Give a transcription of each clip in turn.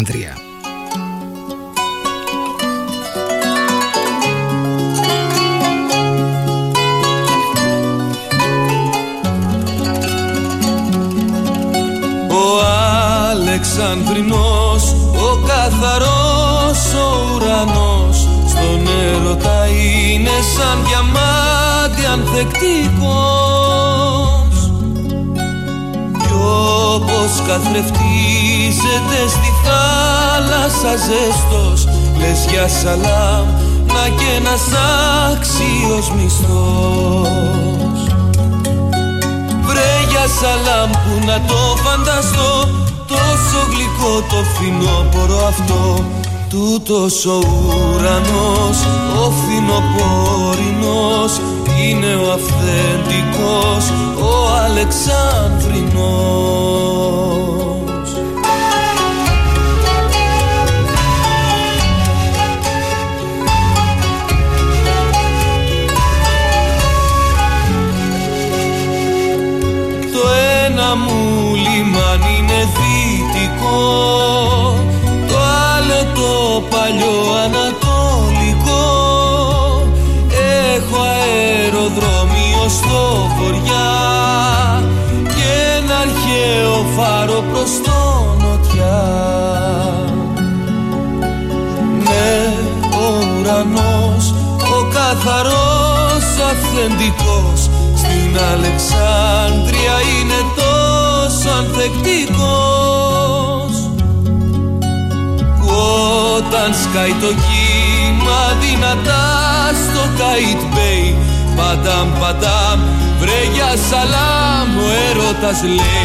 Αλεξάνδρεια. Ο Αλεξανδρινός, ο καθαρός ο ουρανός, στον έρωτα είναι σαν διαμάντι ανθεκτικός. Κι όπως καθρεφτίζεται στη θάλασσα ζέστος, λες για σαλάμ να και ένας άξιος μισθός. Βρε για σαλάμ που να το φανταστώ, τόσο γλυκό το φθινόπωρο αυτό. Τούτος ο ουρανός, ο φθινοπορεινός, είναι ο αυθεντικός, ο Αλεξανδρινός. Το ένα μου λιμάνι είναι δυτικό, το άλλο το παλιό ανατολικό. Έχω αεροδρόμιο στο βοριά και ένα αρχαίο φάρο προς το νοτιά. Ναι, ο ουρανός, ο καθαρός αυθεντικός, στην Αλεξάνδρεια είναι τόσο ανθεκτικός. Όταν σκάει το κύμα δυνατά στο Καϊτ Μπέι, παντάμ παντάμ, βρε για σαλάμ, ο έρωτας λέει.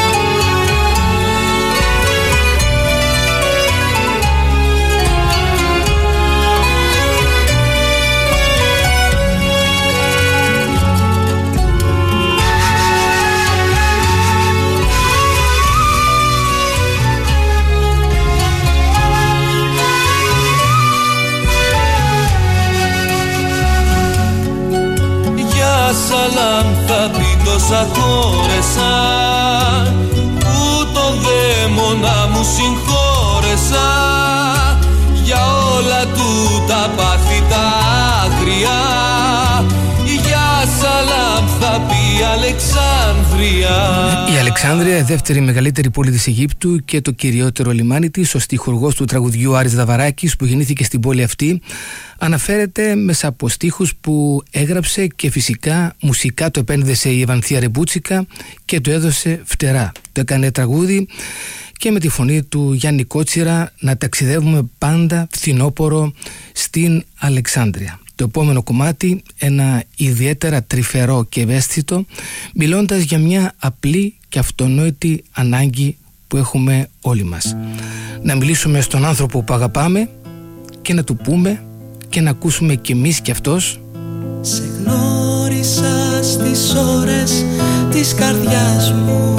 Σαλάμ θα πει τόσα χώρεσαν, που το δαίμονα μου συγχώρεσα, για όλα του τα πάθη τα άγρια. Για σαλάμ θα πει Αλεξάνδρεια. Η Αλεξάνδρεια, η δεύτερη μεγαλύτερη πόλη της Αιγύπτου και το κυριότερο λιμάνι της, ο στιχουργός του τραγουδιού Άρης Δαβαράκης, που γεννήθηκε στην πόλη αυτή, αναφέρεται μέσα από στίχους που έγραψε και φυσικά μουσικά το επένδυσε η Ευανθία Ρεμπούτσικα και το έδωσε φτερά. Το έκανε τραγούδι και με τη φωνή του Γιάννη Κότσιρα να ταξιδεύουμε πάντα φθινόπωρο στην Αλεξάνδρεια. Το επόμενο κομμάτι, ένα ιδιαίτερα τρυφερό και ευαίσθητο, μιλώντας για μια απλή και αυτονόητη ανάγκη που έχουμε όλοι μας. Να μιλήσουμε στον άνθρωπο που αγαπάμε και να του πούμε και να ακούσουμε κι εμείς κι αυτός. Σε γνώρισα στις ώρες της καρδιάς μου,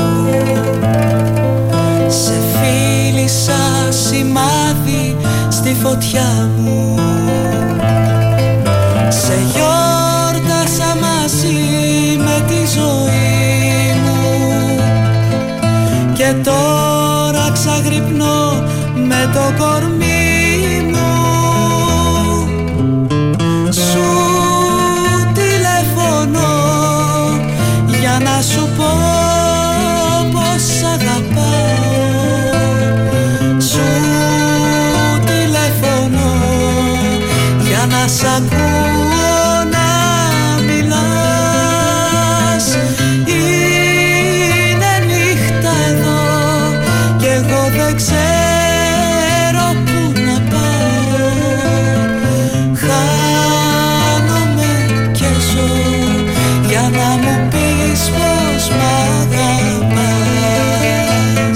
σε φίλησα σημάδι στη φωτιά μου, σε γιόρτασα μαζί με τη ζωή μου και τώρα ξαγρυπνώ με το κορμί μου. Σου τηλεφωνώ για να σου πω πως αγαπάω. Σου τηλεφωνώ για να σ' ακούω να μιλάς. Είναι νύχτα εδώ κι εγώ δεν ξέρω πού να πάω. Χάνομαι και ζω για να μου πεις πως μ' αγαπάς.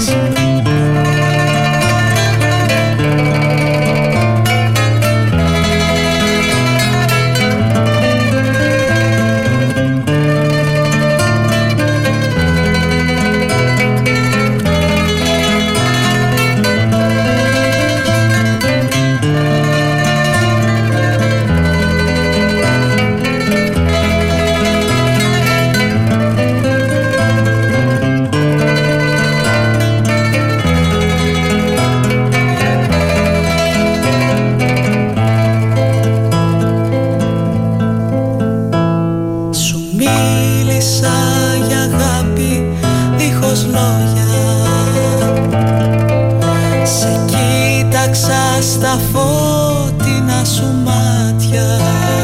στα φώτινα σου μάτια.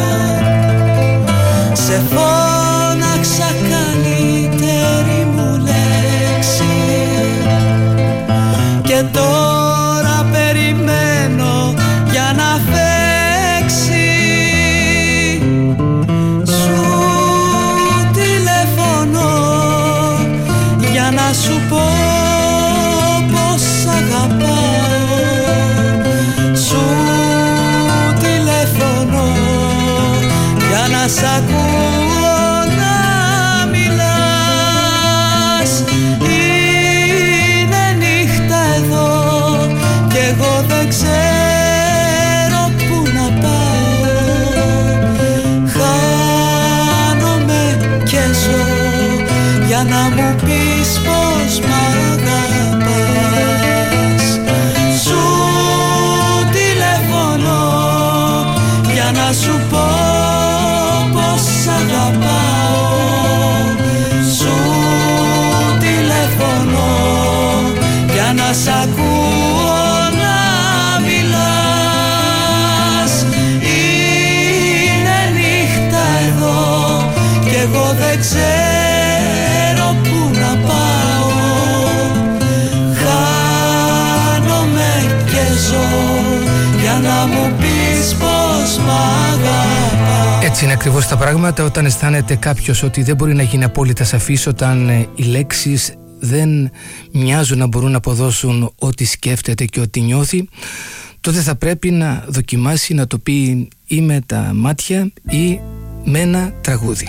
Σε φώναξα καλύτερη μου λέξη και τώρα περιμένω για να φέξει. Σου τηλεφωνώ για να σου πω πως αγαπάω. Σου τηλεφωνώ για να σ' ακούω να μιλάς. Είναι νύχτα εδώ κι εγώ δεν ξέρω πού να πάω. Χάνομαι και ζω για να μου πεις πως μ' αγαπάς. Σου τηλεφωνώ για να σου πω πως αγαπάω. Σου τηλεφωνώ για να σ' ακούω να μιλάς. Είναι νύχτα εδώ κι εγώ δεν ξέρω πού να πάω. Χάνομαι και ζω για να μου πεις πως μ' αγαπάς. Έτσι είναι ακριβώς τα πράγματα όταν αισθάνεται κάποιος ότι δεν μπορεί να γίνει απόλυτα σαφής, όταν οι λέξεις δεν μοιάζουν να μπορούν να αποδώσουν ό,τι σκέφτεται και ό,τι νιώθει, τότε θα πρέπει να δοκιμάσει να το πει ή με τα μάτια ή με ένα τραγούδι.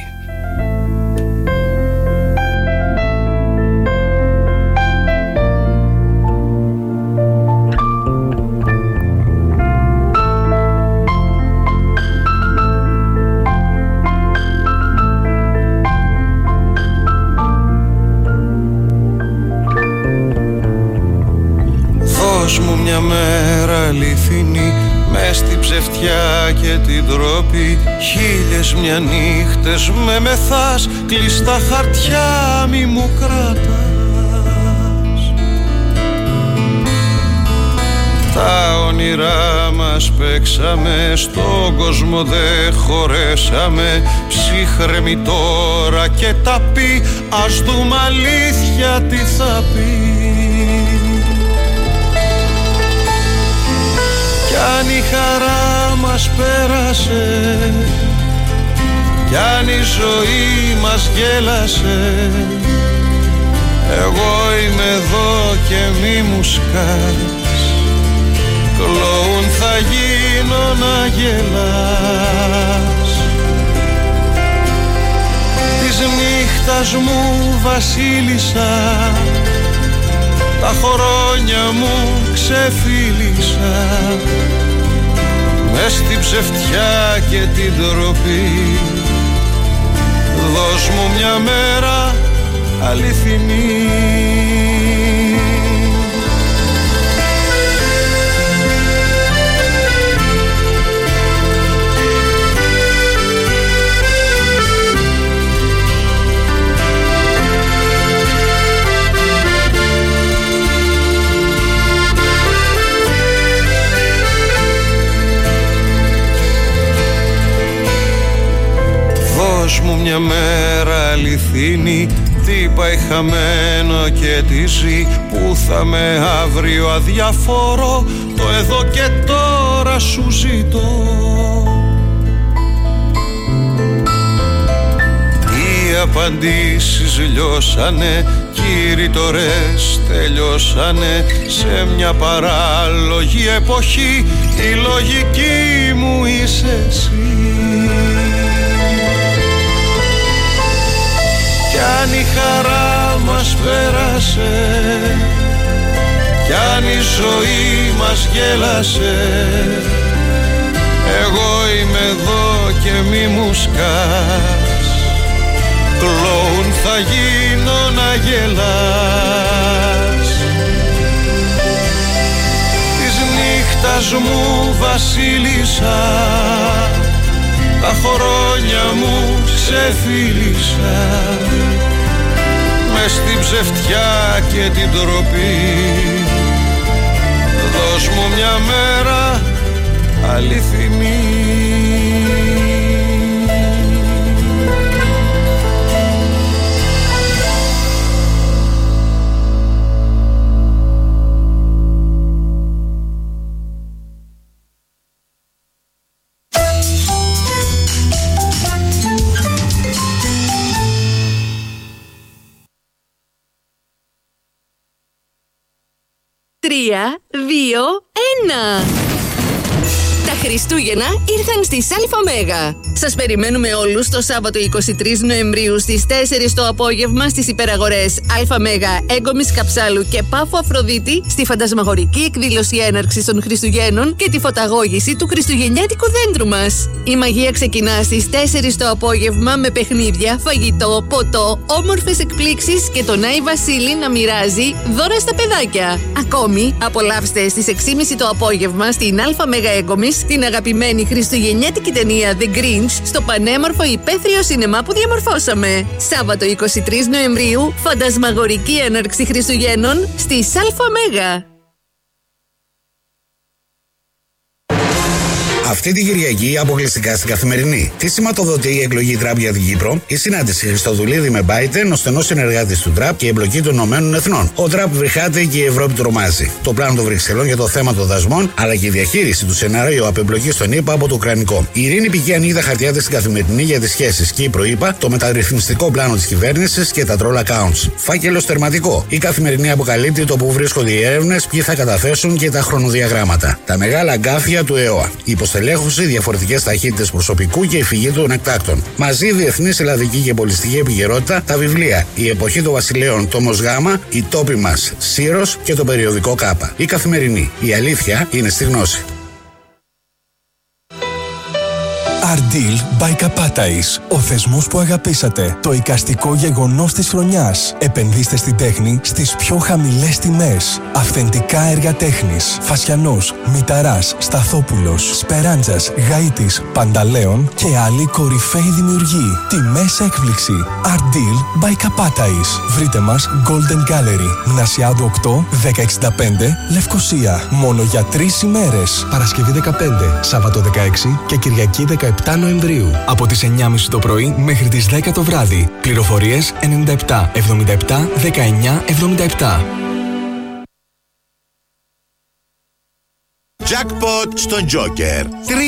Δώσ' μου μια μέρα αληθινή μες στην ψευτιά και την τρόπη. Χίλιες μια νύχτες με μεθάς, κλειστά χαρτιά μη μου κρατάς. Τα όνειρά μας παίξαμε, στον κόσμο δεν χωρέσαμε. Ψύχρεμη τώρα και τα πει, ας δούμε αλήθεια τι θα πει. Κι αν η χαρά μας πέρασε, κι αν η ζωή μας γέλασε, εγώ είμαι εδώ και μη μου σκάς. Κλόουν θα γίνω να γελάς. Της νύχτας μου βασίλισσα, τα χρόνια μου ξεφίλησα. Μες στην ψευτιά και την τροπή, δώσ' μου μια μέρα αληθινή. Δώσ' μου μια μέρα αληθινή, τι πάει χαμένο και τι ζει. Πού θα με αύριο αδιαφορώ, το εδώ και τώρα σου ζητώ. Οι απαντήσεις λιώσανε, κι οι ρητορές τελειώσανε. Σε μια παράλογη εποχή, η λογική μου είσαι εσύ. Κι αν η χαρά μας πέρασε, κι αν η ζωή μας γέλασε, εγώ είμαι εδώ και μη μου σκάς. Κλόουν θα γίνω να γελάς. Της νύχτας μου βασίλισσα, τα χρόνια μου ξεφίλησα. Μες στην ψευτιά και την τροπή, δώσ' μου μια μέρα αληθινή. Τρία, δύο, ένα. Τα Χριστούγεννα ήρθαν στις Αλφα Μέγα. Σας περιμένουμε όλους το Σάββατο 23 Νοεμβρίου στις 4 το απόγευμα στις υπεραγορές Αλφα Μέγα, Έγκομης Καψάλου και Πάφου Αφροδίτη στη φαντασμαγορική εκδήλωση έναρξης των Χριστουγέννων και τη φωταγώγηση του χριστουγεννιάτικου δέντρου μας. Η μαγεία ξεκινά στις 4 το απόγευμα με παιχνίδια, φαγητό, ποτό, όμορφες εκπλήξεις και τον Άι Βασίλη να μοιράζει δώρα στα παιδάκια. Ακόμη, απολαύστε στις 6.30 το απόγευμα στην Αλφα Μέγα Έγκομης την αγαπημένη χριστουγεννιάτικη ταινία The Grinch στο πανέμορφο υπαίθριο σινεμά που διαμορφώσαμε. Σάββατο 23 Νοεμβρίου, φαντασμαγορική έναρξη Χριστουγέννων στις Αλφα Μέγα. Αυτή την Κυριακή αποκλειστικά στην Καθημερινή. Τι σηματοδοτεί η εκλογή Τραμπ για την Κύπρο, η συνάντηση Χριστοδουλίδη με Biden, ο στενός συνεργάτης του Τραμπ και η εμπλοκή των Ηνωμένων Εθνών. Ο Τραμπ βρυχάται και η Ευρώπη τρομάζει. Το πλάνο των Βρυξελών για το θέμα των δασμών, αλλά και η διαχείριση του σενάριου απεμπλοκής των ΗΠΑ από το Ουκρανικό. Η Ειρήνη Πηγή ανοίγει τα χαρτιά της στην Καθημερινή για τις σχέσεις Κύπρο-ΗΠΑ, το μεταρρυθμιστικό πλάνο της κυβέρνησης και τα troll accounts. Φάκελος τερματικό. Η Καθημερινή αποκαλύπτει το που βρίσκονται οι έρευνες, ποιοι θα καταθέσουν και τα χρονοδιαγράμματα. Τα μεγάλα γκάφια του ΕΟΑ. Υποστελέχωση, διαφορετικές ταχύτητες προσωπικού και η φυγή των εκτάκτων. Μαζί διεθνής, ελλαδική και πολιτιστική επικαιρότητα, τα βιβλία Η Εποχή των Βασιλέων, τόμος Γ, Η Τόποι μας, Σύρος και το περιοδικό Κάπα. Η Καθημερινή. Η αλήθεια είναι στη γνώση. Ardil by Kapatais. Ο θεσμός που αγαπήσατε. Το εικαστικό γεγονός της χρονιάς. Επενδύστε στην τέχνη στις πιο χαμηλές τιμές. Αυθεντικά έργα τέχνης. Φασιανός, Μηταράς, Σταθόπουλος, Σπεράντζας, Γαΐτης, Πανταλέων και άλλοι κορυφαίοι δημιουργοί. Τιμές έκπληξη. Ardil by Kapatais. Βρείτε μας Golden Gallery. Νασιάδου 8, 1065, Λευκοσία. Μόνο για 3 ημέρες. Παρασκευή 15, Σάββατο 16 και Κυριακή 17 Νοεμβρίου. Από τις 9.30 το πρωί μέχρι τις 10 το βράδυ. Πληροφορίες 97 77 19 77. Jackpot στον Joker.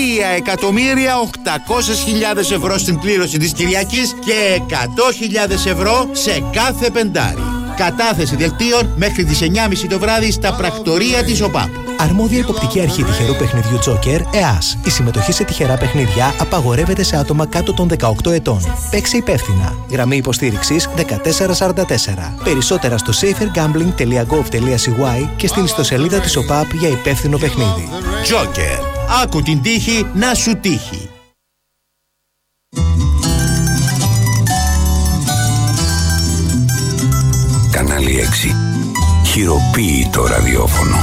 3.800.000 ευρώ στην κλήρωση της Κυριακής και 100.000 ευρώ σε κάθε πεντάρι. Κατάθεση δελτίων μέχρι τις 9.30 το βράδυ στα πρακτορία της ΟΠΑΠ. Αρμόδια υποπτική αρχή τυχερού παιχνιδιού Joker, ΕΑΣ. Η συμμετοχή σε τυχερά παιχνίδια απαγορεύεται σε άτομα κάτω των 18 ετών. Παίξε υπεύθυνα. Γραμμή υποστήριξης 1444. Περισσότερα στο safergambling.gov.cy και στην ιστοσελίδα της ΟΠΑΠ για υπεύθυνο παιχνίδι. Joker. Άκου την τύχη να σου τύχει. Κανάλι 6. Χειροποίητο ραδιόφωνο.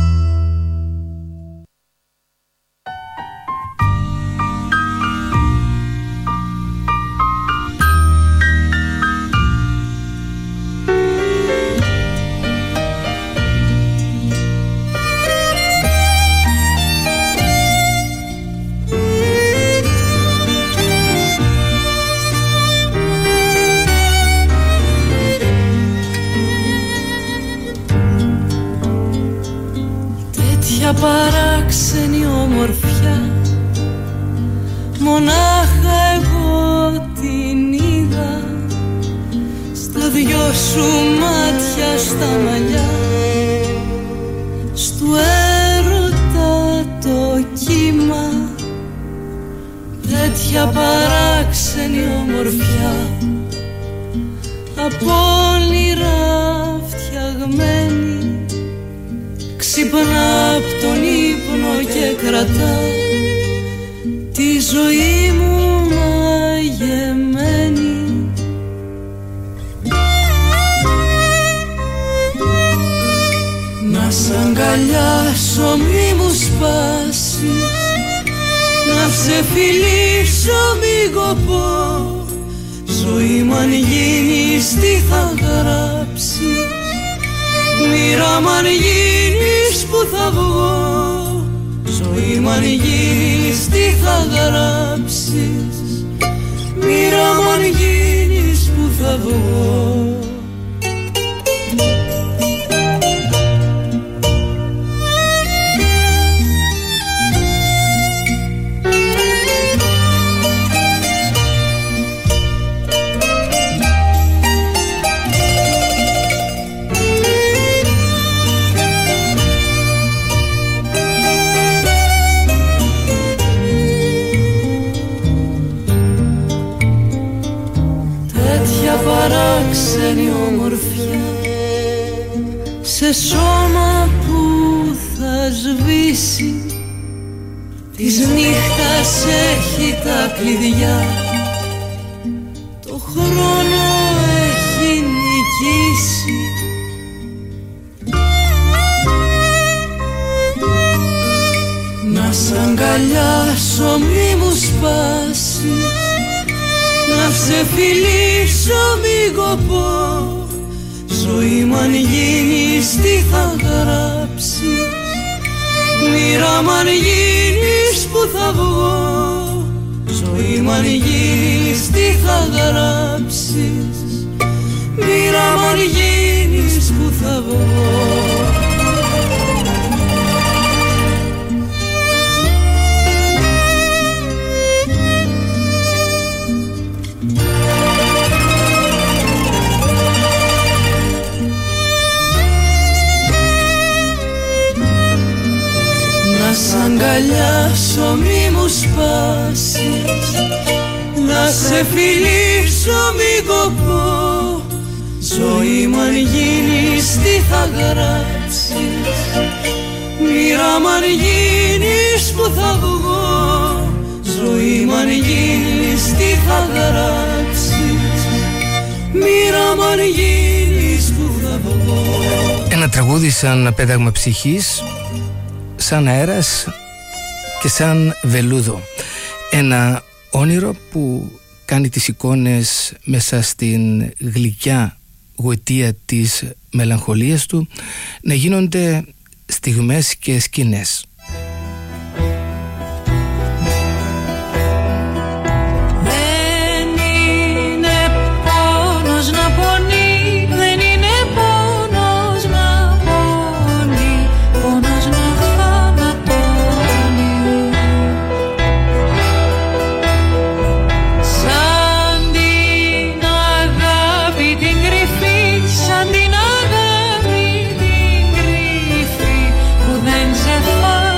Παράξενη ομορφιά, μονάχα εγώ την είδα, στα δυο σου μάτια στα μαλλιά, στου έρωτα το κύμα. Τέτοια παράξενη ομορφιά, από όνειρα φτιαγμένη, ξυπνά απ' τον ύπνο και κρατά τη ζωή μου μαγεμένη. Να σ' αγκαλιάσω μη μου σπάσεις, να σε φιλήσω μη κοπώ, ζωή μου αν γίνεις τι θα γράψεις, μοίρα μ' αν γίνεις που θα βγω, ζωή μου αν αν γίνεις τι θα γράψεις, μοίρα μου αν γίνεις που θα βγω. Παράξενη ομορφιά σε σώμα που θα σβήσει, της νύχτας έχει τα κλειδιά, το χρόνο έχει νικήσει. Να σ' αγκαλιάσω μη μου σπάσεις, να σε φιλήσω μη κοπώ, ζωή μου αν γίνεις τι θα γράψεις, μοίρα μου αν γίνεις που θα βγω, ζωή μου αν γίνεις τι θα γράψεις, μοίρα μου αν γίνεις που θα βγω. Να σ' αγκαλιάσω μη μου σπάσεις, να σε φιλήσω μη κοπώ, ζωή μου αν γίνεις τι θα γράψεις, μοίρα μου αν γίνεις που θα βγω, ζωή μου αν γίνεις τι θα γράψεις, μοίρα μου αν γίνεις που θα βγω. Ένα τραγούδι σαν πέταγμα ψυχής, σαν αέρας και σαν βελούδο. Ένα όνειρο που κάνει τις εικόνες μέσα στην γλυκιά γοητεία της μελαγχολίας του να γίνονται στιγμές και σκηνές. Δεν είναι πόνος να πονεί, δεν είναι πόνος να πονεί, πόνος να σαν την αγάπη την κρυφή που δεν σε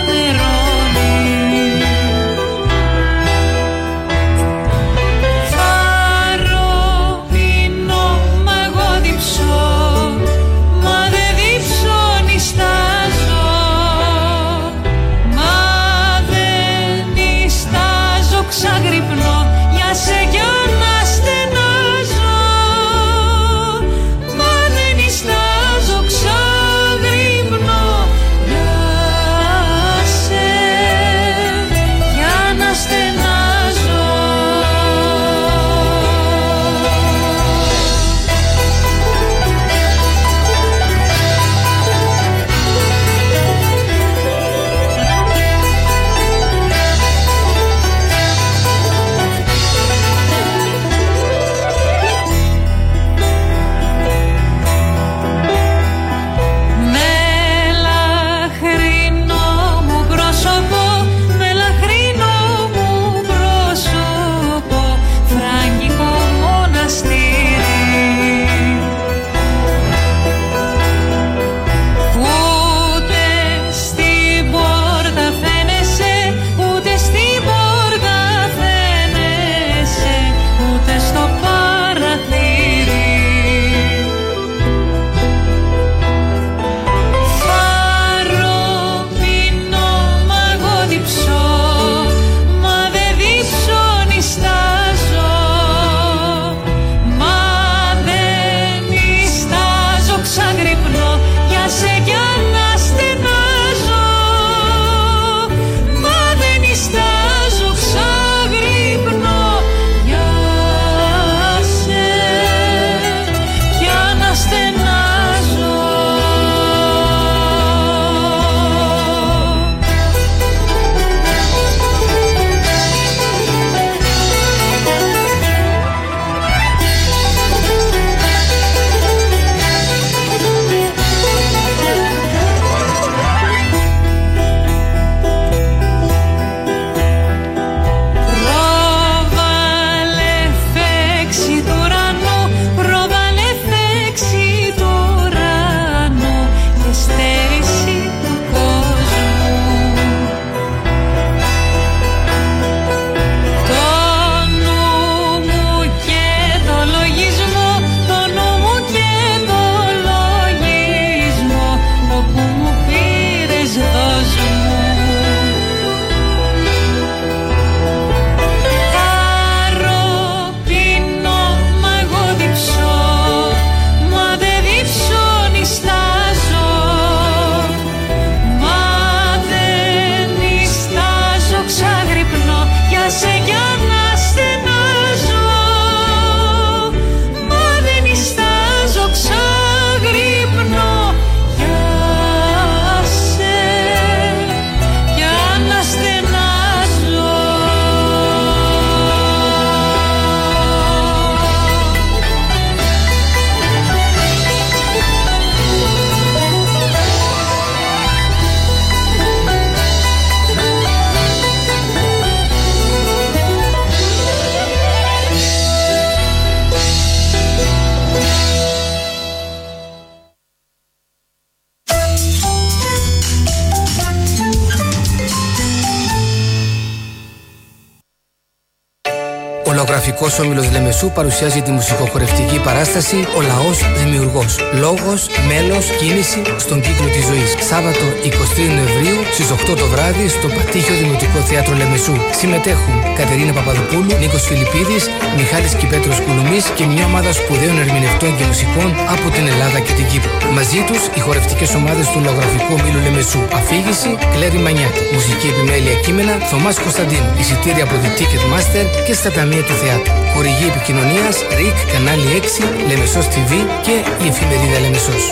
Λογραφικός Όμιλος Λεμεσού παρουσιάζει τη μουσικοχορευτική παράσταση «Ο Λαός Δημιουργός». Λόγος, μέλος, κίνηση στον κύκλο της ζωής. Σάββατο 23 Νοεμβρίου στις 8 το βράδυ στο Πατήχιο Δημοτικό Θέατρο Λεμεσού. Συμμετέχουν Κατερίνα Παπαδοπούλου, Νίκος Φιλιππίδης, Μιχάλης Κυπέτρος Κουλουμής και μια ομάδα σπουδαίων ερμηνευτών και μουσικών από την Ελλάδα και την Κύπρο. Μαζί τους οι χορευτικές ομάδες του Λογραφικού Ομίλου Λεμεσού. Αφήγηση Κλέρι Μανιάτη. Μουσική επιμέλεια κείμενα Θωμάς Κωνσταντίνου. Εισιτήρια από τη Ticketmaster και στα ταμεία του θεάτρου. Χορηγή επικοινωνίας ΡΙΚ, κανάλι 6, Λεμεσός TV και η εφημερίδα Λεμεσός.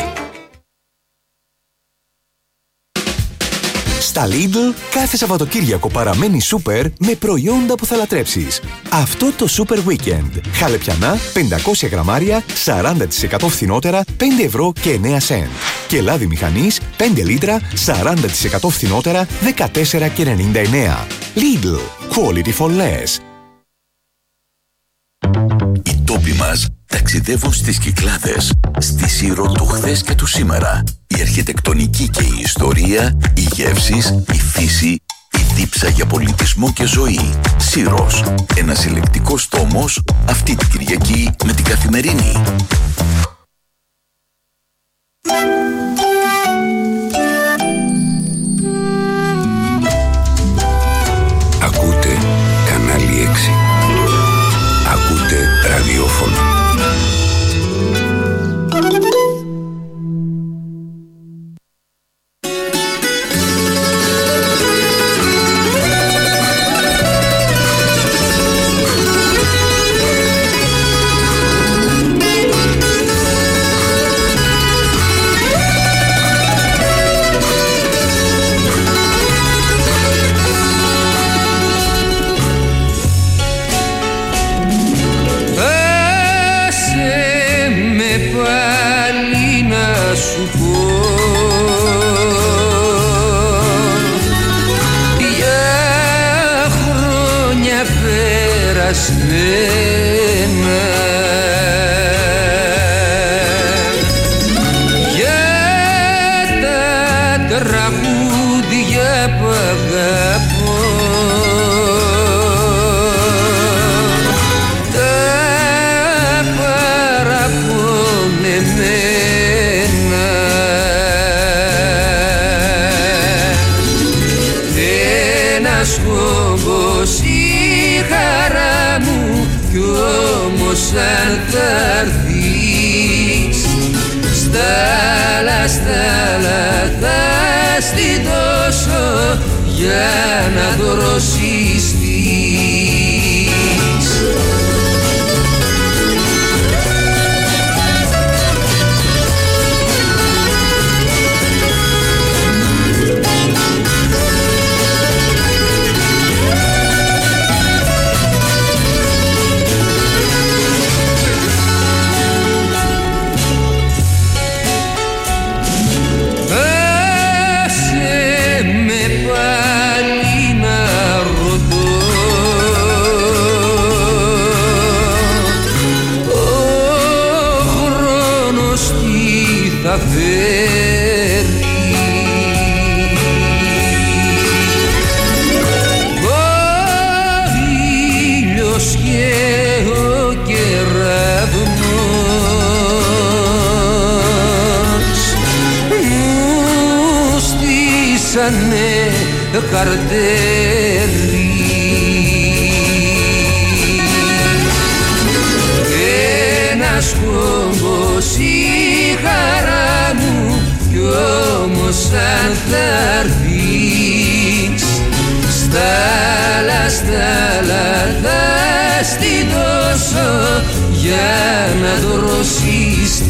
Στα Lidl κάθε Σαββατοκύριακο παραμένει σούπερ με προϊόντα που θα λατρέψεις. Αυτό το Super Weekend. Χαλεπιανά 500 γραμμάρια 40% φθηνότερα 5 ευρώ και 9 σεντ. Και λάδι μηχανής 5 λίτρα 40% φθηνότερα 14 και 99. Lidl. Quality for less. Οι τόποι μας ταξιδεύουν στις Κυκλάδες, στη Σύρο του χθες και του σήμερα. Η αρχιτεκτονική και η ιστορία, οι γεύσεις, η φύση, η δίψα για πολιτισμό και ζωή. Σύρος, ένας ελεκτικός τόμος, αυτή την Κυριακή με την Καθημερινή. Ακούτε κανάλι 6. Ακούτε ραδιόφωνο. Για να δροσιστείς. Καρτέρι ένας κόμπος η χαρά μου κι όμως αν θα έρθεις στάλα θα στη δώσω για να δροσιστείς.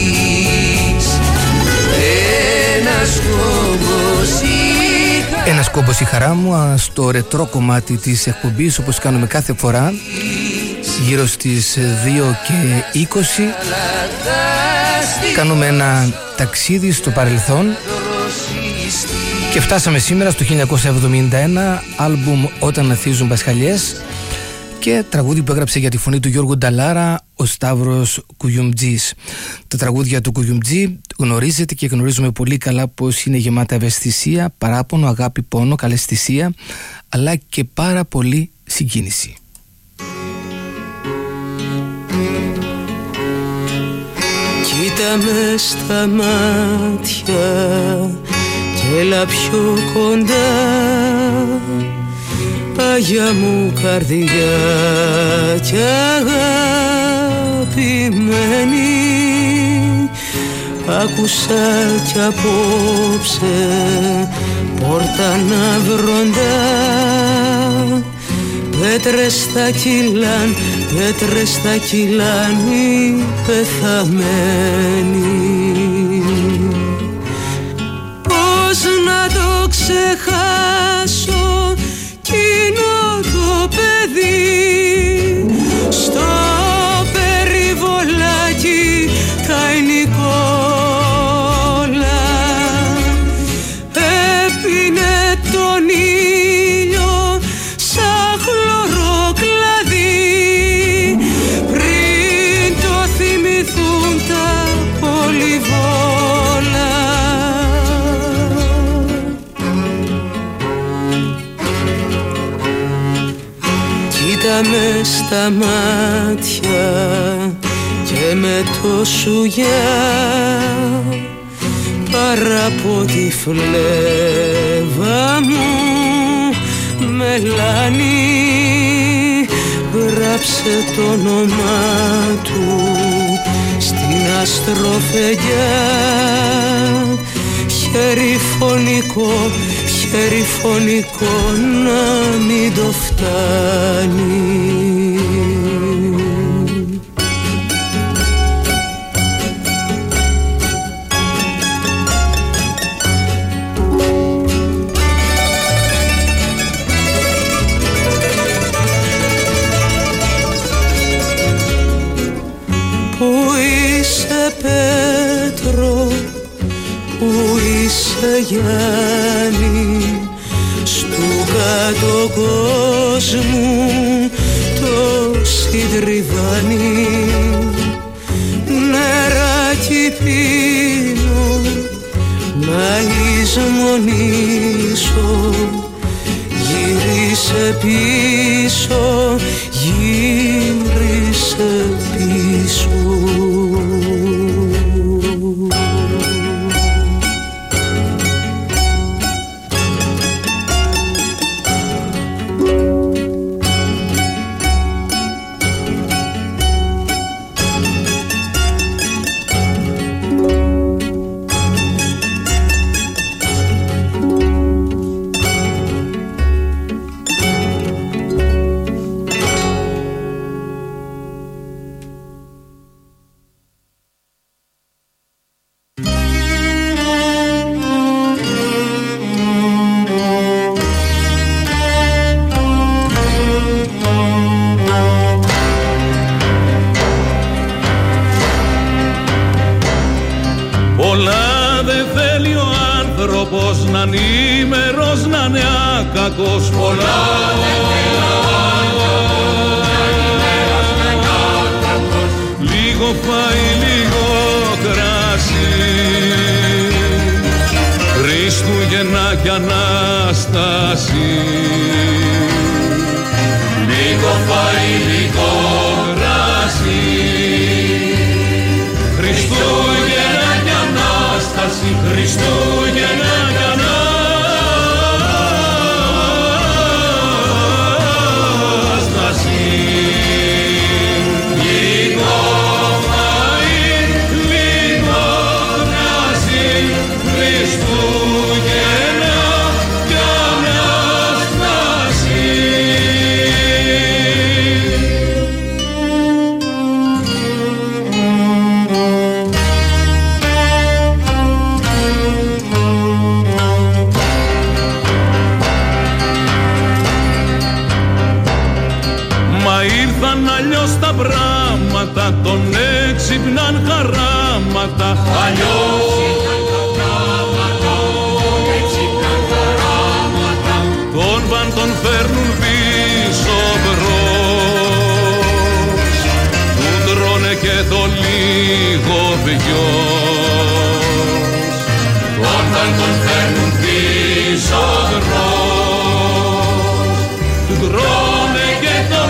Ένας κόμπος Ένας κόμπος η χαρά μου στο ρετρό κομμάτι της εκπομπής, όπως κάνουμε κάθε φορά γύρω στις 2 και 20 κάνουμε ένα ταξίδι στο παρελθόν και φτάσαμε σήμερα στο 1971, άλμπουμ «Όταν Αθίζουν Πασχαλιές» και τραγούδι που έγραψε για τη φωνή του Γιώργου Νταλάρα ο Σταύρος Κουγιουμτζής. Τα τραγούδια του Κουγιουμτζή γνωρίζετε και γνωρίζουμε πολύ καλά πως είναι γεμάτα ευαισθησία, παράπονο, αγάπη, πόνο, καλαισθησία, αλλά και πάρα πολύ συγκίνηση. Κοίτα με στα μάτια και έλα πιο κοντά, Άγια μου καρδιά κι αγαπημένη. Άκουσα κι απόψε πόρτα να βροντά, πέτρες θα κυλάν, πέτρες θα κυλάν οι πεθαμένοι. Πώς να το ξεχάσω κοινό το παιδί, στο περιβολάκι καηνικόλα, έπινε τον ήλιο σαν χλωροκλαδί, πριν το θυμηθούν τα πολυβόλα. Κοίτα με στα μάτια και με το σουγιά, παρά από τη φλέβα μου μελάνι, γράψε το όνομά του στην αστροφεγγιά. Χέρι φωνικό, χέρι φωνικό να μην το φτάνει. Πέτρο, που είσαι Γιάννη, στου κάτω κόσμου το συντριβάνι. Νεράκι πίνω να λησμονήσω, γύρισε πίσω, γύρισε πίσω.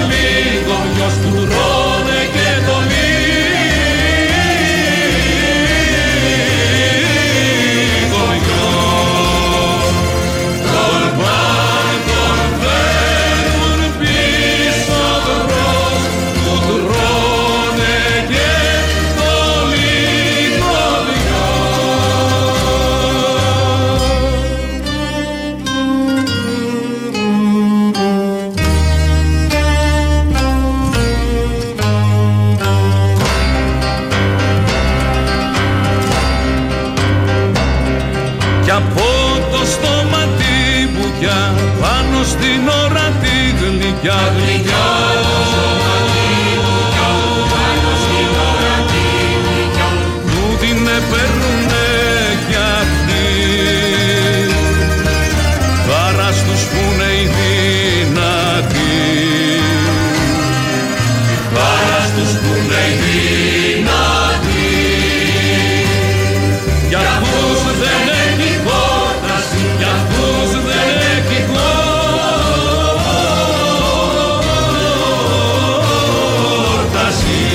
Του τρώνε και το λίγο πάνω στην ώρα τη γλυκιά, γλυκιά. Πάνω στην ώρα τη γλυκιά, μου την παίρνουνε κι αυτοί. Βάρας τους που είναι οι δυνατοί, βάρας τους που είναι οι δυνατοί. Για αυτούς δεν έχει χόρταση, για αυτούς δεν έχει χόρταση.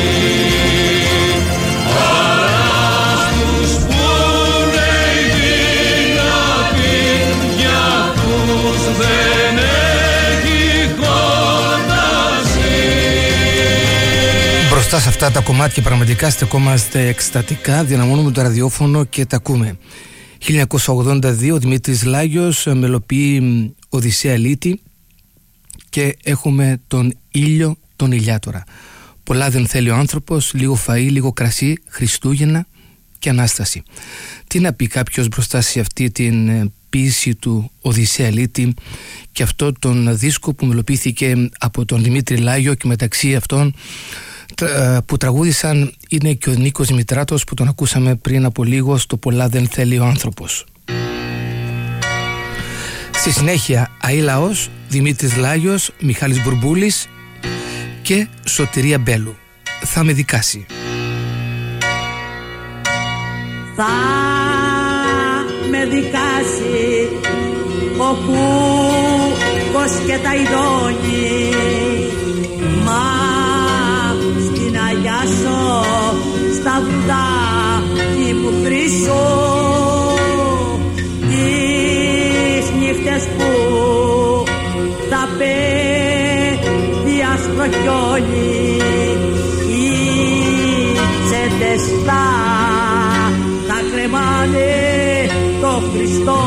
Βάρας τους που είναι οι δυνατοί, για αυτούς δεν έχει χόρταση. Μπροστά σε αυτά τα κομμάτια πραγματικά στεκόμαστε εκστατικά, δυναμώνουμε το ραδιόφωνο και τα ακούμε. 1982 ο Δημήτρης Λάγιος μελοποιεί Οδυσσέα Λύτη και έχουμε τον ήλιο, τον ηλιάτορα. Πολλά δεν θέλει ο άνθρωπος, λίγο φαΐ, λίγο κρασί, Χριστούγεννα και Ανάσταση. Τι να πει κάποιος μπροστά σε αυτή την ποίηση του Οδυσσέα Λύτη και αυτό τον δίσκο που μελοποιήθηκε από τον Δημήτρη Λάγιο, και μεταξύ αυτών που τραγούδησαν είναι και ο Νίκος Δημητράτος που τον ακούσαμε πριν από λίγο στο «Πολλά δεν θέλει ο άνθρωπος». Στη συνέχεια Αΐλαος, Δημήτρης Λάγιος, Μιχάλης Μπουρμπούλης και Σωτηρία Μπέλου. Θα με δικάσει. Θα με δικάσει ο Κούκος και τα ειδώνει, μα στην αγιάσω στα βουδάκι που χρυσώ, τις νύχτες που θα πέφτει άσπρο χιόνι, οι τσέντες θα κρεμάνε το Χριστό.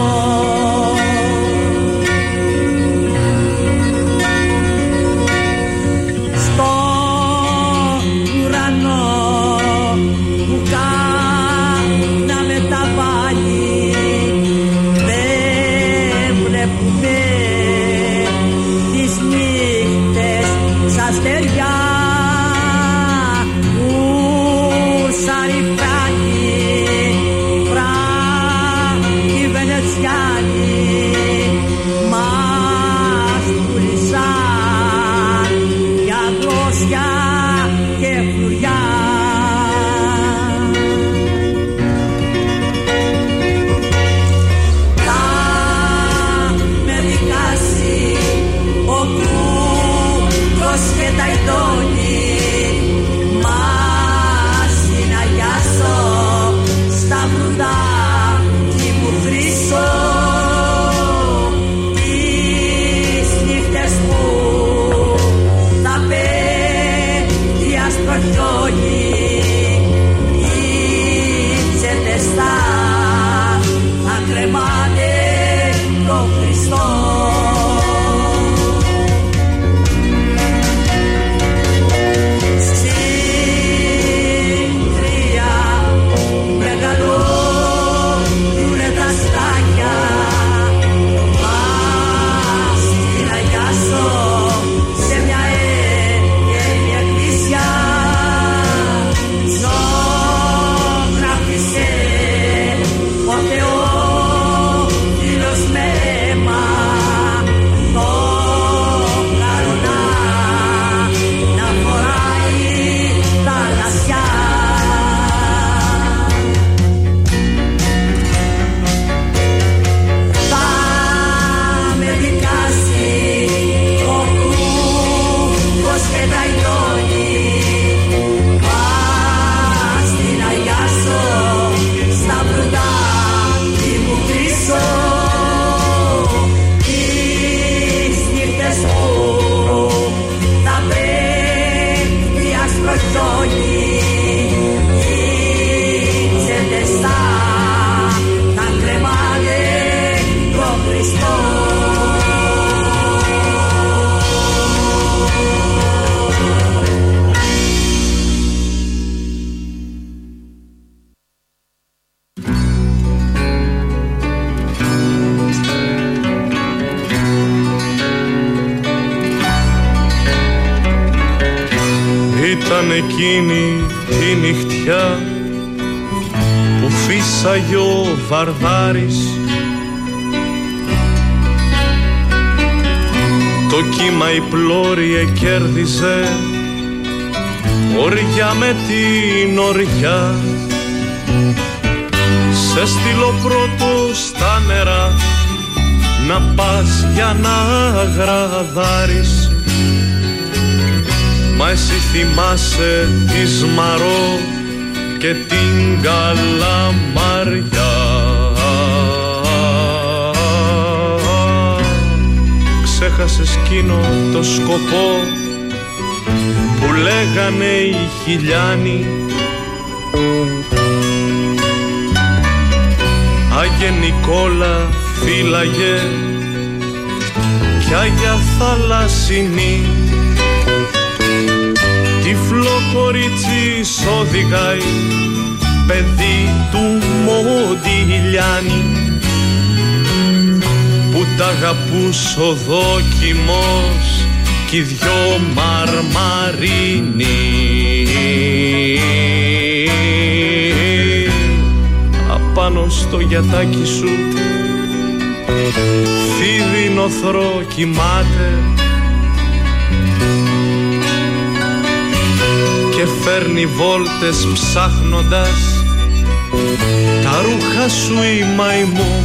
Θεό, φίλος με εμάς. σαν εκείνη τη νυχτιά που φύσαγε ο Βαρδάρης. Το κύμα η πλώρη εκέρδιζε οριά με την οριά. Σε στείλω πρώτο στα νερά να πας για να γραδάρεις. Μα εσύ θυμάσαι τη Σμαρό και την Καλαμαριά. Ξέχασες εκείνο το σκοπό που λέγανε οι χιλιάνοι. Άγιε Νικόλα φύλαγε κι Άγια Θαλασσινή. Τυφλό κορίτσι οδηγάει παιδί του Μοντιλιάνη που τ' αγαπούς ο δόκιμος κι οι δυο μαρμαρίνοι. Απάνω στο γιατάκι σου φίδι νοθρό κοιμάται και φέρνει βόλτες ψάχνοντας τα ρούχα σου η μαϊμού.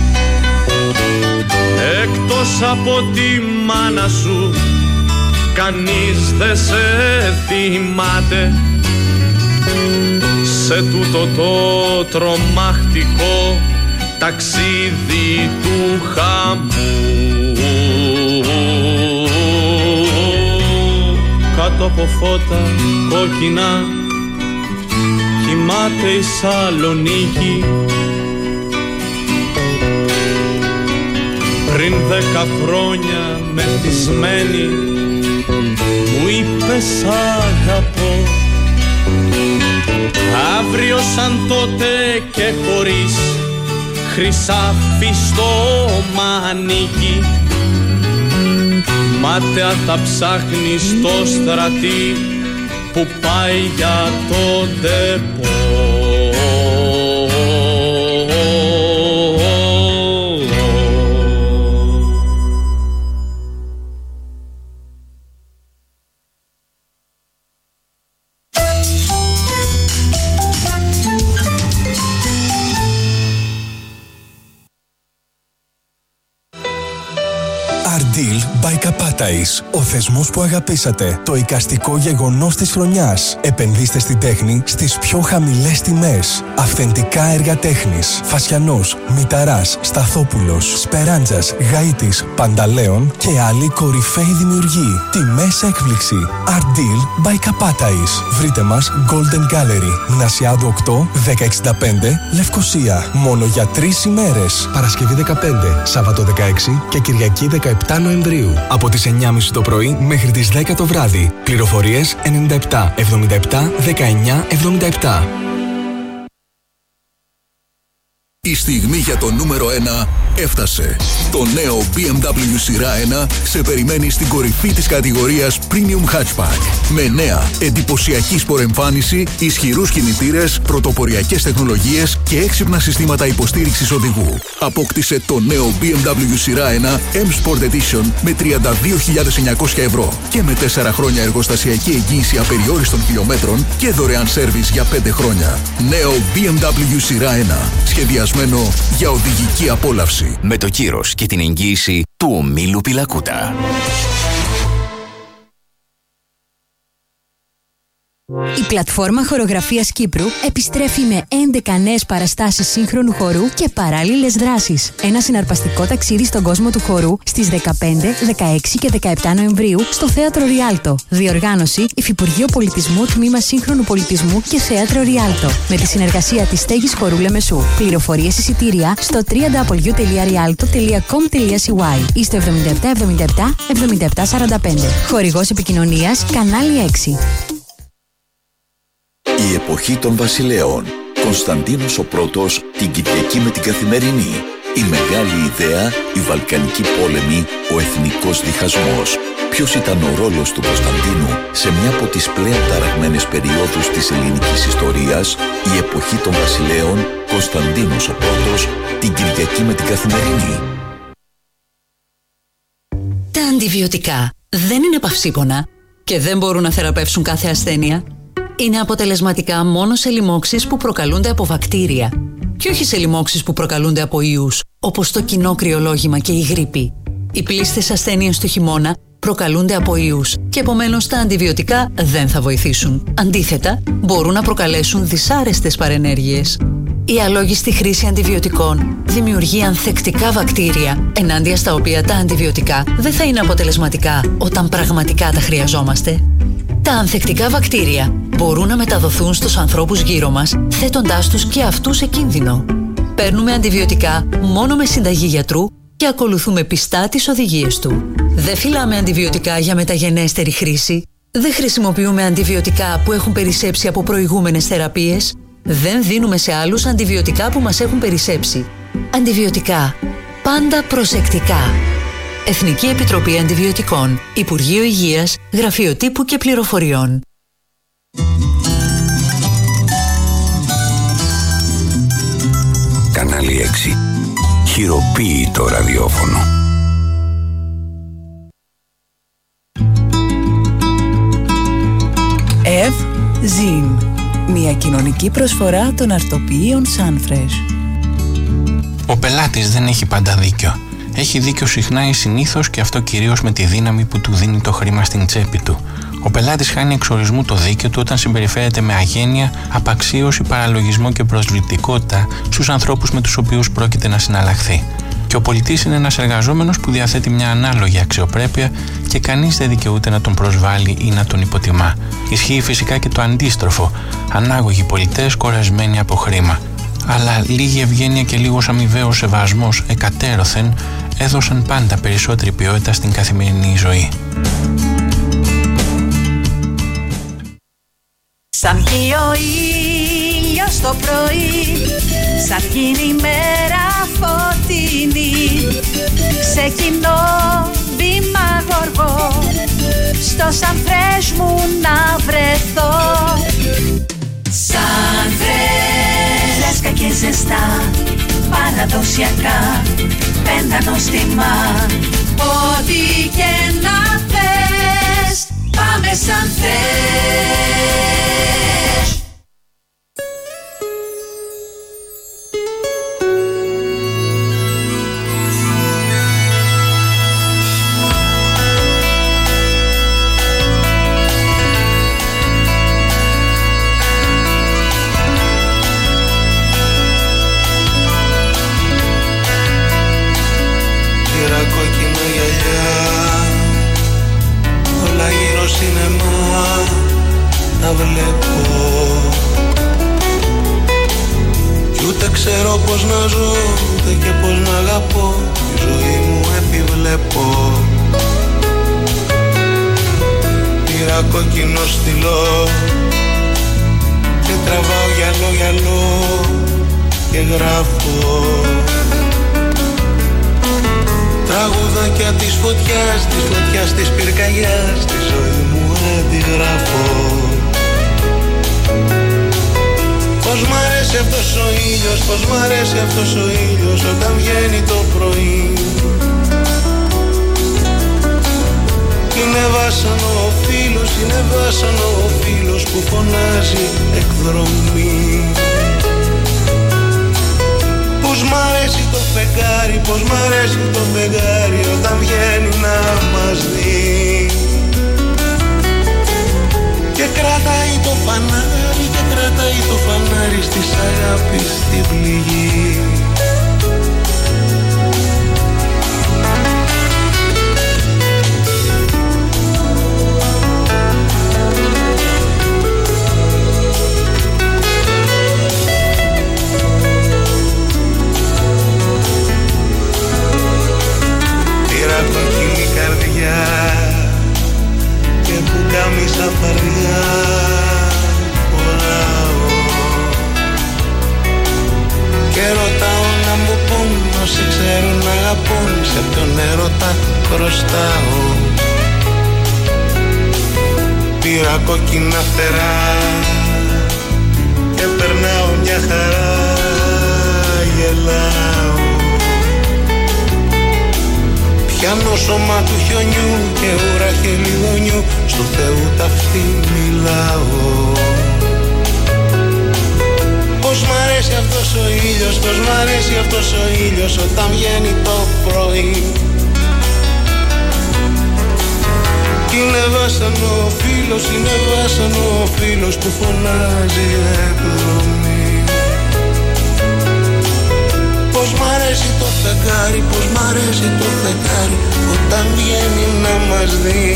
Εκτός από τη μάνα σου κανείς δεν σε θυμάται σε τούτο το τρομακτικό ταξίδι του χαμού. Κάτω από φώτα κόκκινα κοιμάται η Σαλονίκη. Πριν 10 χρόνια μεθυσμένη μου είπες αγαπώ. Αύριο σαν τότε και χωρίς χρυσάφι στο μανίκι μάταια θα ψάχνεις στο στρατή που πάει για το ντεπό. Ardeal by Kapatais, ο θεσμός που αγαπήσατε. Το εικαστικό γεγονός της χρονιάς. Επενδύστε στην τέχνη στις πιο χαμηλές τιμές. Αυθεντικά έργα τέχνης. Φασιανός, Μηταράς, Σταθόπουλος, Σπεράντζας, Γαΐτης, Πανταλέων και άλλοι κορυφαίοι δημιουργοί. Τιμές έκπληξη. Ardeal by Kapatais. Βρείτε μας Golden Gallery, Νασιάδου 8, 1065, Λευκοσία. Μόνο για 3 ημέρες. Παρασκευή 15, Σάββατο 16 και Κυριακή 17 Νοεμβρίου. Από τις 9.30 το πρωί μέχρι τις 10 το βράδυ. Πληροφορίες 97 77 19 77. Η στιγμή για το νούμερο 1 έφτασε. Το νέο BMW σειρά 1 σε περιμένει στην κορυφή της κατηγορίας Premium Hatchback. Με νέα, εντυπωσιακή σπορεμφάνιση, ισχυρούς κινητήρες, πρωτοποριακές τεχνολογίες και έξυπνα συστήματα υποστήριξης οδηγού. Απόκτησε το νέο BMW σειρά 1 M Sport Edition με 32.900 ευρώ και με 4 χρόνια εργοστασιακή εγγύηση απεριόριστων χιλιόμετρων και δωρεάν σέρβις για 5 χρόνια. Νέο BMW σειρά 1. Σχεδιασμένο για οδηγική απόλαυση. Με το κύρος και την εγγύηση του ομίλου Πιλακούτα. Η πλατφόρμα χορογραφίας Κύπρου επιστρέφει με 11 νέες παραστάσεις σύγχρονου χορού και παράλληλες δράσεις. Ένα συναρπαστικό ταξίδι στον κόσμο του χορού στις 15, 16 και 17 Νοεμβρίου στο Θέατρο Ριάλτο. Διοργάνωση Υφυπουργείο Πολιτισμού, Τμήμα Σύγχρονου Πολιτισμού και Θέατρο Ριάλτο. Με τη συνεργασία της Στέγης Χορού Λεμεσού. Πληροφορίες εισιτήρια στο www.rialto.com.cy ή στο 77 77 77 45. Χορηγός επικοινωνίας Κανάλι 6. Η εποχή των βασιλέων. Κωνσταντίνος ο Πρώτος, την Κυριακή με την Καθημερινή. Η μεγάλη ιδέα, η Βαλκανική πόλεμη, ο εθνικός διχασμός. ποιος ήταν ο ρόλος του Κωνσταντίνου σε μια από τις πλέον ταραγμένες περιόδους της ελληνικής ιστορίας, η εποχή των βασιλέων, Κωνσταντίνος ο Πρώτος, την Κυριακή με την Καθημερινή. Τα αντιβιωτικά δεν είναι παυσίπονα και δεν μπορούν να θεραπεύσουν κάθε ασθένεια. Είναι αποτελεσματικά μόνο σε λοιμώξεις που προκαλούνται από βακτήρια και όχι σε λοιμώξεις που προκαλούνται από ιούς, όπως το κοινό κρυολόγημα και η γρίπη. Οι πλήστες ασθένειες του χειμώνα προκαλούνται από ιούς και επομένως τα αντιβιωτικά δεν θα βοηθήσουν. Αντίθετα, μπορούν να προκαλέσουν δυσάρεστες παρενέργειες. Η αλόγιστη χρήση αντιβιωτικών δημιουργεί ανθεκτικά βακτήρια, ενάντια στα οποία τα αντιβιωτικά δεν θα είναι αποτελεσματικά όταν πραγματικά τα χρειαζόμαστε. Τα ανθεκτικά βακτήρια μπορούν να μεταδοθούν στους ανθρώπους γύρω μας, θέτοντάς τους και αυτούς σε κίνδυνο. Παίρνουμε αντιβιωτικά μόνο με συνταγή γιατρού και ακολουθούμε πιστά τις οδηγίες του. Δεν φυλάμε αντιβιωτικά για μεταγενέστερη χρήση. Δεν χρησιμοποιούμε αντιβιωτικά που έχουν περισσέψει από προηγούμενες θεραπείες. Δεν δίνουμε σε άλλους αντιβιωτικά που μας έχουν περισσέψει. Αντιβιωτικά. Πάντα προσεκτικά. Εθνική Επιτροπή Αντιβιωτικών. Υπουργείο Υγείας, Γραφείο Τύπου και Πληροφοριών. Κανάλι 6. Χειροποίητο ραδιόφωνο. Ζιν. Μια κοινωνική προσφορά των αρτοποιείων Sunfresh. Ο πελάτης δεν έχει πάντα δίκιο. Έχει δίκιο συχνά ή συνήθως, και αυτό κυρίως με τη δύναμη που του δίνει το χρήμα στην τσέπη του. Ο πελάτης χάνει εξορισμού το δίκαιο του όταν συμπεριφέρεται με αγένεια, απαξίωση, παραλογισμό και προσβλητικότητα στους ανθρώπους με τους οποίους πρόκειται να συναλλαχθεί. Και ο πολιτής είναι ένας εργαζόμενος που διαθέτει μια ανάλογη αξιοπρέπεια και κανείς δεν δικαιούται να τον προσβάλλει ή να τον υποτιμά. Ισχύει φυσικά και το αντίστροφο. Ανάγωγοι πολιτές κορεσμένοι από χρήμα. Αλλά λίγη ευγένεια και λίγος αμοιβαίος σεβασμός εκατέρωθεν έδωσαν πάντα περισσότερη ποιότητα στην καθημερινή ζωή. Σαν βγει ο ήλιος το πρωί, σαν γίνει η μέρα φωτεινή, ξεκινώ βήμα γοργό, στο Sunfresh μου να βρεθώ. Sunfresh, λέσκα και ζεστά, παραδοσιακά, πέντα νόστιμα, ό,τι και να θες, πάμε Sunfresh. Να βλέπω κι ούτε ξέρω πως να ζω, ούτε και πως να αγαπώ, τη ζωή μου επιβλέπω. Πήρα κόκκινο στυλό και τραβάω γυαλό και γράφω τραγουδάκια της φωτιάς, της πυρκαγιάς, τη ζωή μου αντιγράφω. Πως μ' αρέσει αυτός ο ήλιος, πως μ' αρέσει αυτός ο ήλιος όταν βγαίνει το πρωί. Είναι βάσανο ο φίλος, είναι βάσανο ο φίλος που φωνάζει εκδρομή. Πως μ' αρέσει το φεγγάρι, πως μ' αρέσει το φεγγάρι όταν βγαίνει να μας δει. Και κρατάει το φανάρι, και κρατάει το φανάρι στις αγάπης την πληγή. Πήρα κοκκινή καρδιά και που κάμισα φαρδιά φοράω και ρωτάω να μου πούν όσοι ξέρουν να αγαπούν, σε ποιον έρωτα χρωστάω. πήρα κόκκινα φτερά και περνάω μια χαρά, γελάω. Πιάνω σώμα του χιονιού και ουρά χελιδονιού, στο Θεού ταυτί μιλάω. Πώς μ' αρέσει αυτός ο ήλιος, πώς μ' αρέσει αυτός ο ήλιος όταν βγαίνει το πρωί. Κι είναι βάσανο ο φίλος, είναι βάσανο ο φίλος που φωνάζει εκδρομή. Πώς μ' αρέσει το φεγγάρι, πώς μ' αρέσει το φεγγάρι όταν βγαίνει να μας δει.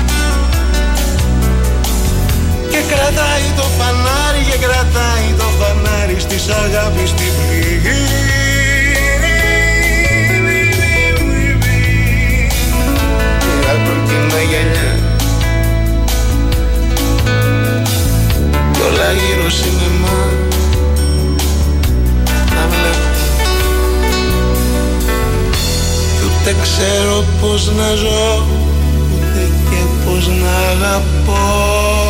Και κρατάει το φανάρι, και κρατάει το φανάρι στις αγάπης την πληγή. Πήρα κόκκινα γυαλιά κι όλα γύρω σινεμά να βλέπω. Κι ούτε ξέρω πως να ζω, ούτε και πως να αγαπώ.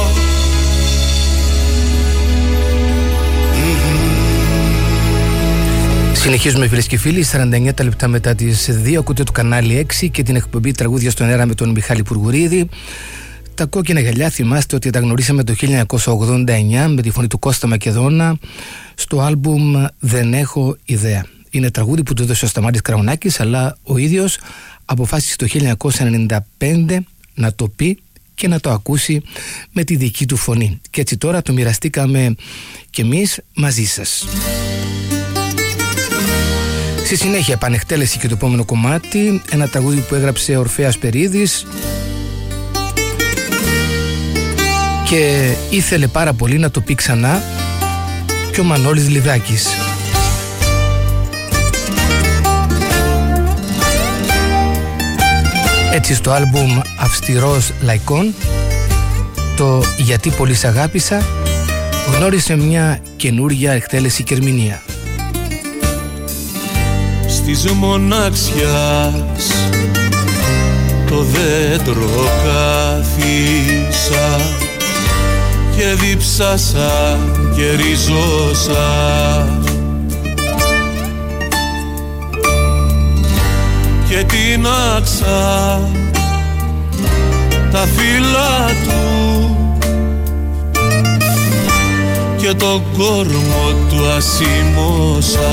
Συνεχίζουμε φίλες και φίλοι, 49 τα λεπτά μετά τις 2 ακούτε το κανάλι 6 και την εκπομπή Τραγούδια στον αέρα με τον Μιχάλη Πουργουρίδη. Τα κόκκινα γυαλιά θυμάστε ότι τα γνωρίσαμε το 1989 με τη φωνή του Κώστα Μακεδόνα στο άλμπουμ «Δεν έχω ιδέα». Είναι τραγούδι που του έδωσε ο Σταμάτης Κραουνάκης, αλλά ο ίδιος αποφάσισε το 1995 να το πει και να το ακούσει με τη δική του φωνή. Και έτσι τώρα το μοιραστήκαμε κι εμείς μαζί σας. Στη συνέχεια επανεκτέλεση και το επόμενο κομμάτι, ένα τραγούδι που έγραψε ο Ορφέας Περίδης και ήθελε πάρα πολύ να το πει ξανά και ο Μανώλης Λιδάκης. Έτσι στο άλμπουμ Αυστηρός Λαϊκών το «Γιατί πολύ σ' αγάπησα» γνώρισε μια καινούρια εκτέλεση και ερμηνεία. Της μοναξιάς το δέντρο κάθισα και διψάσα και ριζώσα και τίναξα τα φύλλα του και τον κόρμο του ασήμωσα.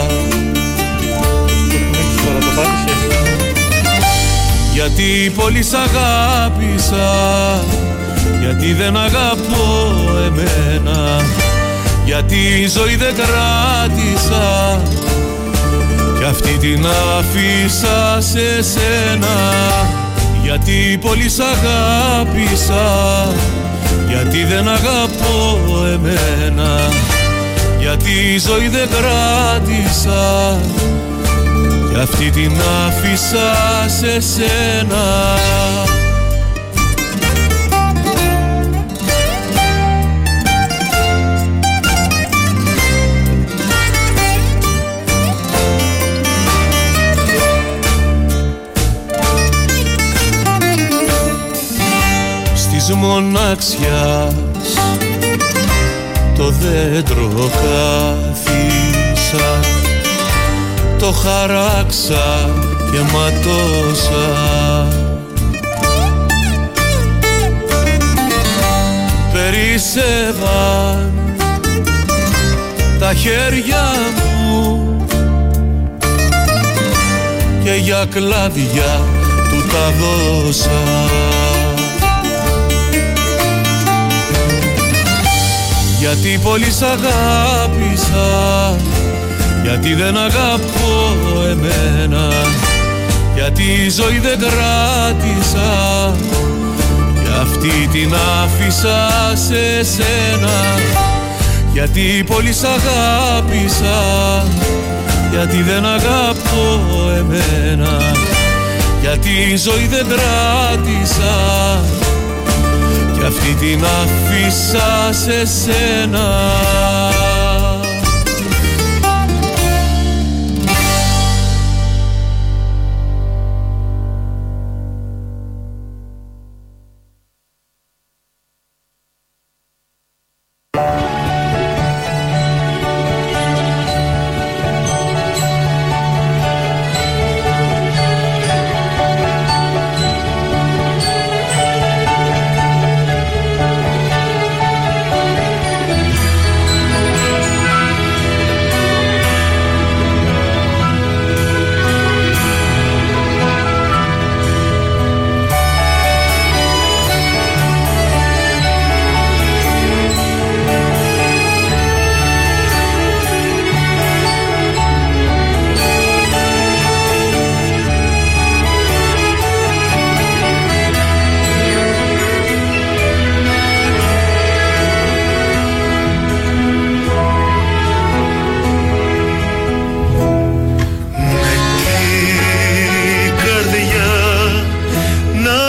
Γιατί πολύ σ' αγάπησα, γιατί δεν αγαπώ εμένα, γιατί η ζωή δεν κράτησα κι αυτή την άφησα σε σένα. Γιατί πολύ σ' αγάπησα, γιατί δεν αγαπώ εμένα, γιατί η ζωή δεν κράτησα κι αυτή την άφησα σε σένα. Στις μοναξιάς το δέντρο κάθισα, το χαράξα και ματώσα, περίσσευαν τα χέρια μου και για κλάδια του τα δώσα. Γιατί πολύ σ' αγάπησα, γιατί δεν αγαπώ εμένα, γιατί η ζωή δεν κράτησα κι αυτή την άφησα σε σένα. Γιατί πολύ σ' αγάπησα, γιατί δεν αγαπώ εμένα, γιατί η ζωή δεν κράτησα κι αυτή την άφησα σε σένα.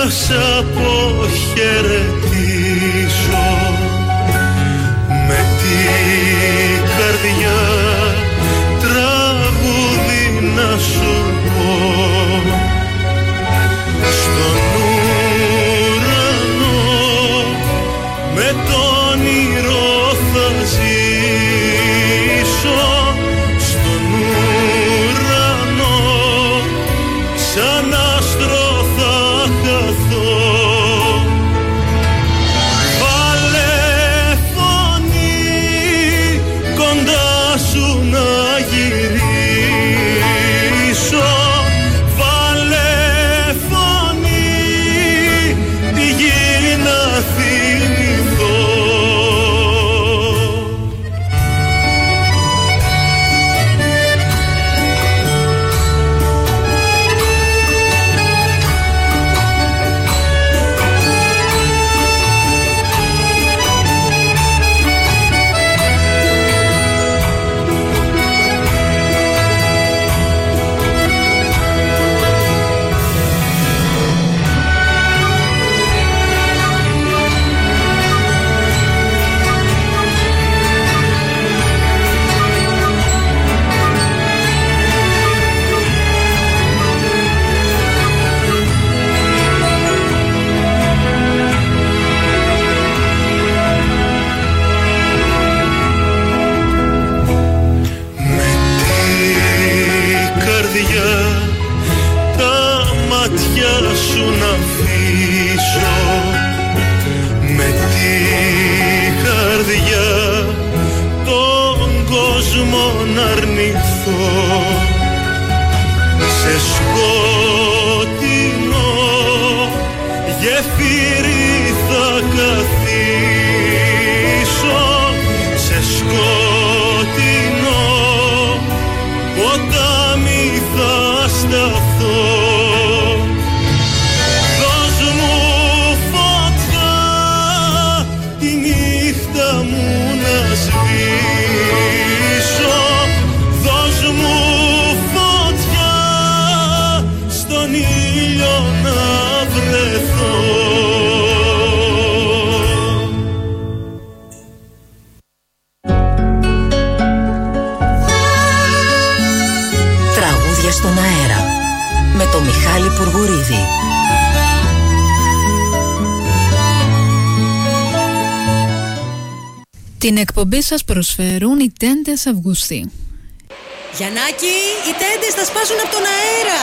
σ' αποχαιρετήσω, με την καρδιά τραγούδι να σου πω. Στον ουρανό με το όνειρο θα ζήσω, στον ουρανό σαν άστρο θα χαθώ. Βάλε φωνή κοντά σου να γυρίσω, βάλε φωνή τη γη να θυμηθώ. Τα μάτια σου να αφήσω, με τη καρδιά τον κόσμο να αρνηθώ. Σε σκοτεινό γεφύρι θα καθίσω, σε σκοτεινό ποτάμι θα σταθώ. Δώσ' μου φωτιά τη νύχτα μου να σβήσω, δώσ' μου φωτιά στον ήλιο να βρεθώ. Στον αέρα με το Μιχάλη Πουργουρίδη. Την εκπομπή σας προσφέρουν οι τέντες Αυγουστή. Γιαννάκη, οι τέντες θα σπάσουν από τον αέρα.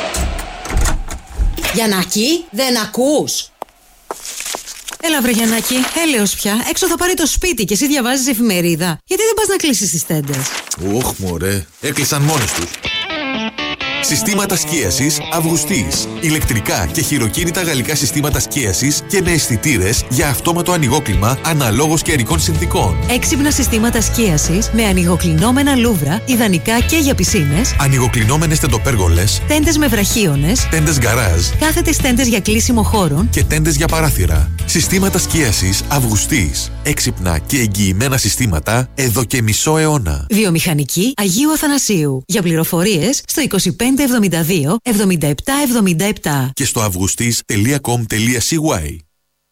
Γιαννάκη, δεν ακούς? Έλα βρε Γιαννάκη, έλεος πια. Έξω θα πάρει το σπίτι και εσύ διαβάζεις εφημερίδα. Γιατί δεν πας να κλείσεις τις τέντες? Ωχ μωρέ, έκλεισαν μόνες τους. Συστήματα σκίασης Αυγουστής. Ηλεκτρικά και χειροκίνητα γαλλικά συστήματα σκίασης και με αισθητήρες για αυτόματο ανοιγόκλιμα αναλόγως καιρικών συνθήκων. Έξυπνα συστήματα σκίασης με ανοιγοκλεινόμενα λούβρα, ιδανικά και για πισίνες. Ανοιγοκλεινόμενες τεντοπέργολες. Τέντες με βραχίονες. Τέντες γκαράζ. Κάθετες τέντες για κλείσιμο χώρων. Και τέντες για παράθυρα. Συστήματα σκίασης Αυγουστής. Έξυπνα και εγγυημένα συστήματα εδώ και μισό αιώνα. Βιομηχανική Αγίου Αθανασίου. Για πληροφορίες στο 2572 7777 και στο augustis.com.cy.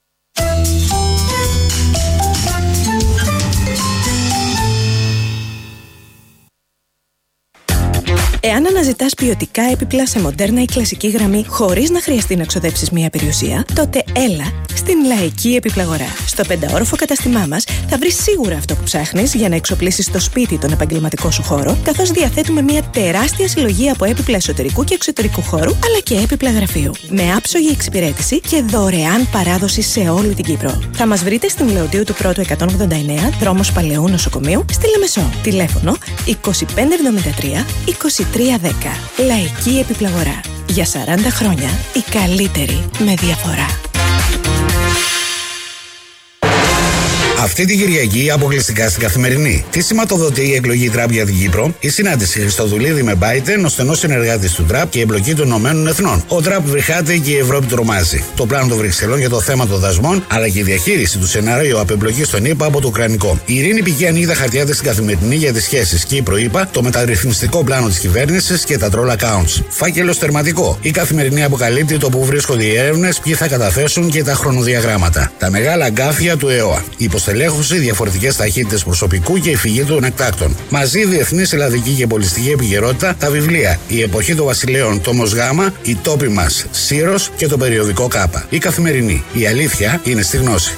Εάν αναζητάς ποιοτικά έπιπλα σε μοντέρνα ή κλασική γραμμή χωρίς να χρειαστεί να ξοδέψεις μία περιουσία, τότε έλα στην Λαϊκή Επιπλαγορά. Στο 5όροφο καταστημά μας θα βρεις σίγουρα αυτό που ψάχνεις για να εξοπλίσεις το σπίτι, τον επαγγελματικό σου χώρο, καθώς διαθέτουμε μία τεράστια συλλογή από έπιπλα εσωτερικού και εξωτερικού χώρου, αλλά και έπιπλα γραφείου. Με άψογη εξυπηρέτηση και δωρεάν παράδοση σε όλη την Κύπρο. Θα μας βρείτε στην Λεωτίου του Πρώτου 189, δρόμος Παλαιού Νοσοκομείου, στη Λεμεσό. Τηλέφωνο 2573 2310. Λαϊκή Επιπλαγορά. Για 40 χρόνια η καλύτερη με διαφορά. Αυτή την Κυριακή αποκλειστικά στην Καθημερινή. Τι σηματοδοτεί η εκλογή Τραμπ για την Κύπρο? Η συνάντηση Χριστοδουλίδη με Biden, ο στενός συνεργάτης του Τραμπ και η εμπλοκή των ΗΠΑ. Ο Τραμπ βρυχάται και η Ευρώπη τρομάζει. Το πλάνο των Βρυξελών για το θέμα των δασμών, αλλά και η διαχείριση του σενάριου απεμπλοκής των ΗΠΑ από το Ουκρανικό. Η Ειρήνη Πηγή ανοίγει τα χαρτιά της στην Καθημερινή για τις σχέσεις Κύπρο-ΗΠΑ, το μεταρρυθμιστικό πλάνο της κυβέρνησης και τα troll accounts. Φάκελος τερματικό. Η Καθημερινή αποκαλύπτει το που βρίσκονται οι έρευνες, ποιοι θα καταθέσουν και τα χρονοδιαγράμματα. Τα μεγάλα αγκάθια του ΕΟΑ. Η υποστελέχωση, διαφορετικές ταχύτητες προσωπικού και η φυγή των εκτάκτων. Μαζί διεθνής, ελλαδική και πολιτιστική επικαιρότητα, τα βιβλία Η Εποχή των Βασιλέων, τόμος Γ, Οι Τόποι μας, Σύρος και το περιοδικό Κάπα. Η Καθημερινή. Η αλήθεια είναι στη γνώση.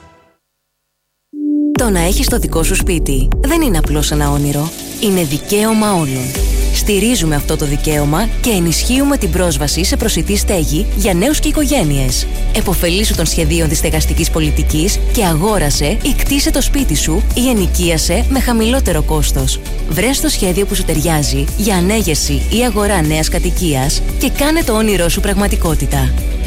Το να έχεις το δικό σου σπίτι δεν είναι απλώς ένα όνειρο. Είναι δικαίωμα όλων. Στηρίζουμε αυτό το δικαίωμα και ενισχύουμε την πρόσβαση σε προσιτή στέγη για νέους και οικογένειες. Εποφελήσου των σχεδίων της στεγαστικής πολιτικής και αγόρασε ή κτίσε το σπίτι σου ή ενοικίασε με χαμηλότερο κόστος. Βρες το σχέδιο που σου ταιριάζει για ανέγερση ή αγορά νέας κατοικίας και κάνε το όνειρό σου πραγματικότητα.